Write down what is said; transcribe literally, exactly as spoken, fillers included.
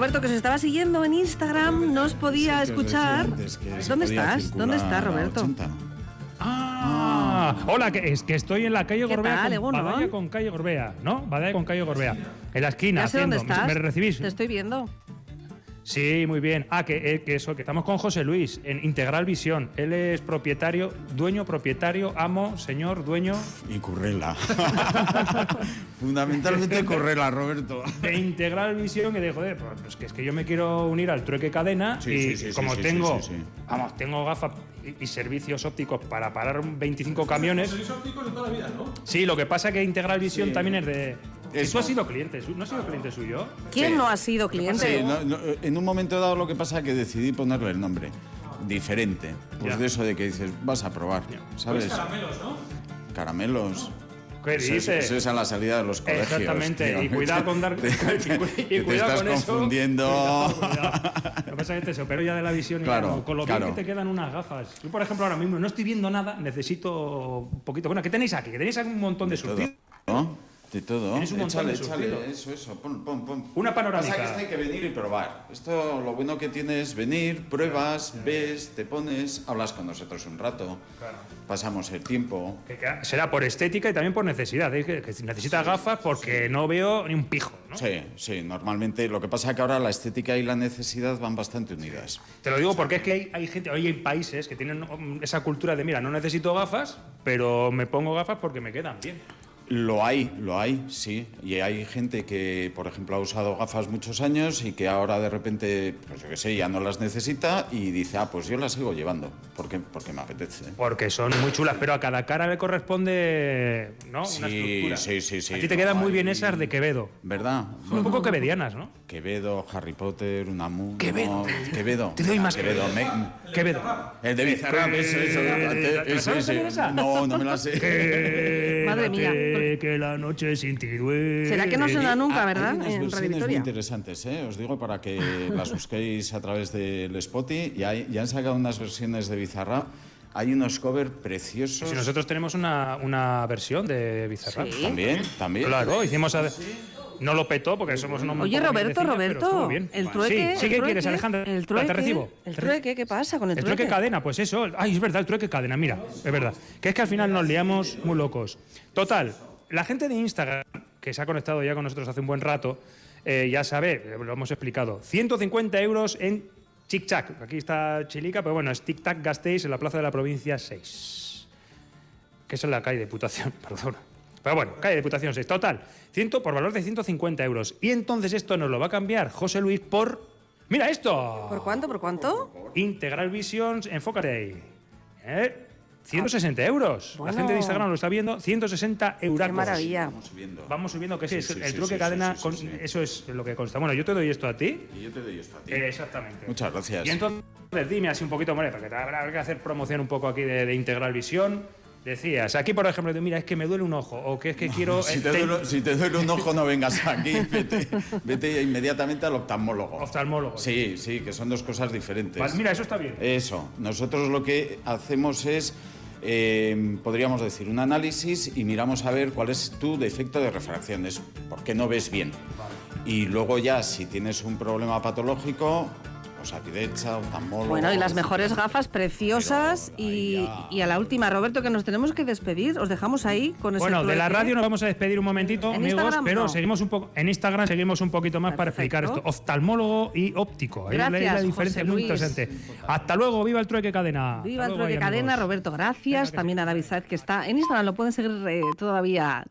Roberto, que se estaba siguiendo en Instagram, no os podía Sí, que os escuchar. decía antes que se ¿Dónde podía estás? circular ¿Dónde estás, a Roberto? ochenta. Ah, hola, que es que estoy en la calle ¿Qué Gorbea, tal, con, Egunon? Badalla con calle Gorbea, ¿no? Badalla con calle Gorbea, en la esquina. Ya sé dónde haciendo. estás. ¿Me recibís? Te estoy viendo. Sí, muy bien. Ah, que, eh, que eso, que estamos con José Luis en Integral Visión. Él es propietario, dueño, propietario, amo, señor, dueño Y Currela. Fundamentalmente Currela, Roberto. de Integral Visión. Y de joder, pues que es que yo me quiero unir al trueque cadena Sí, y sí, sí, como sí, tengo, sí, sí, sí. vamos, tengo gafas y, y servicios ópticos para parar veinticinco camiones. Sois ópticos de toda la vida, ¿no? Sí, lo que pasa que Integral Visión Sí. también es de. ¿Y Eso. tú has sido cliente? su- ¿No has sido cliente suyo? ¿Quién Sí. no ha sido cliente? Sí, no, no, en un momento dado lo que pasa es que decidí ponerle el nombre diferente. Pues Ya. de eso de que dices, vas a probar, ¿sabes? Sois caramelos, ¿no? Caramelos. ¿Qué Eso, dices? eso es a la salida de los colegios. Exactamente, tío. y cuidado con dar. Te- y te- cu- y te cuidado estás con eso. confundiendo. Cuidado, cuidado. Lo que pasa es que este se operó ya de la visión y Claro, ya, con lo bien claro. que te quedan unas gafas. Yo, por ejemplo, ahora mismo no estoy viendo nada, necesito un poquito. Bueno, ¿qué tenéis aquí? Que tenéis aquí un montón de, De todo, surtido. ¿no? De todo. Tienes un montón échale, de échale, surtido. eso, eso, pon, pon, pon. Una panorámica. Pasa que esto hay que venir y probar. Esto lo bueno que tiene es venir, pruebas, ves, te pones, hablas con nosotros un rato, pasamos el tiempo. Que- que será por estética y también por necesidad. ¿eh? Que, que necesitas gafas porque no veo ni un pijo, ¿no? Sí, sí, normalmente. Lo que pasa es que ahora la estética y la necesidad van bastante unidas. Te lo digo porque es que hay, hay gente, hoy hay países que tienen um, esa cultura de, mira, no necesito gafas, pero me pongo gafas porque me quedan bien. Lo hay, lo hay, sí. Y hay gente que, por ejemplo, ha usado gafas muchos años y que ahora de repente, pues yo qué sé, ya no las necesita y dice, ah, pues yo las sigo llevando, porque, porque me apetece. Porque son muy chulas, pero a cada cara le corresponde, ¿no? Sí, Una estructura. sí, sí, sí. A ti te No, quedan muy bien hay- esas de Quevedo. ¿Verdad? Un poco quevedianas, ¿no? Quevedo, Harry Potter, Unamuno... Quevedo. Quevedo. Te doy más Quevedo. Quevedo. me- Quevedo. el de Bizarrap, eso, eso. ¿Te- te ese, sabes ese. también esa? No, no me la sé. Madre mía. Quédate, que la noche sin ti duele. ¿Será que no suena nunca, Ah, verdad? Hay unas En Radio versiones muy Vitoria. interesantes, ¿eh? Os digo para que las busquéis a través del Spotify. Y hay- ya han sacado unas versiones de Bizarrap. Hay unos covers preciosos. Si nosotros tenemos una, una versión de Bizarrap. Sí. También, también. Claro, hicimos... a- No lo petó porque somos unos... Oye, Roberto, Roberto, el trueque... Sí, sí, el ¿qué trueque, quieres, Alejandra? El trueque, Te recibo. El trueque, ¿qué pasa con el, El trueque cadena, pues eso. Ay, es verdad, el trueque cadena, mira, es verdad. Que es que al final nos liamos muy locos. Total, la gente de Instagram, que se ha conectado ya con nosotros hace un buen rato, eh, ya sabe, lo hemos explicado, ciento cincuenta euros en Chic Chac. Aquí está Chilica, pero bueno, es Tic Tac Gasteiz en la plaza de la provincia seis. Que es en la calle Diputación, perdón. Pero bueno, calle Diputación seis. Total, cien por valor de ciento cincuenta euros. Y entonces esto nos lo va a cambiar José Luis por... ¡Mira esto! ¿Por cuánto? ¿Por cuánto? Integral Visions, enfócate ahí. ¿Eh? ciento sesenta euros. Bueno. La gente de Instagram lo está viendo. ciento sesenta euros. Qué maravilla. Vamos subiendo. Vamos subiendo, que sí, Sí, es sí, el sí, truque sí, cadena, sí, sí, con- sí. eso es lo que consta. Bueno, yo te doy esto a ti. Y yo te doy esto a ti. Eh, exactamente. Muchas gracias. Y entonces, dime así un poquito, More, porque te habrá que hacer promoción un poco aquí de, de Integral Visión. Decías, aquí por ejemplo, mira, es que me duele un ojo, o que es que quiero... Si eh, te, te- duele, si te duele un ojo, no vengas aquí. Vete, vete inmediatamente al oftalmólogo. Oftalmólogo. Sí, sí, que son dos cosas diferentes. Vale, mira, eso está bien. Eso. Nosotros lo que hacemos es, eh, podríamos decir, un análisis y miramos a ver cuál es tu defecto de refracción, es por qué no ves bien. Y luego ya, si tienes un problema patológico, pues arquitecta, oftalmólogo... Bueno, y las mejores gafas preciosas Pero, y, ahí ya. y a la última, Roberto, que nos tenemos que despedir. Os dejamos ahí con ese Bueno, de la trueque. radio nos vamos a despedir un momentito, ¿En amigos, Instagram pero no? seguimos un poco en Instagram seguimos un poquito más para explicar Perfecto. esto. Oftalmólogo y óptico. Ahí la- Gracias, la diferencia José es muy Luis. interesante. Hasta luego, viva el trueque cadena. Viva Hasta el luego, trueque ahí, cadena, amigos. Roberto, Venga, gracias. que También a David Saez, que está en Instagram, lo pueden seguir eh, todavía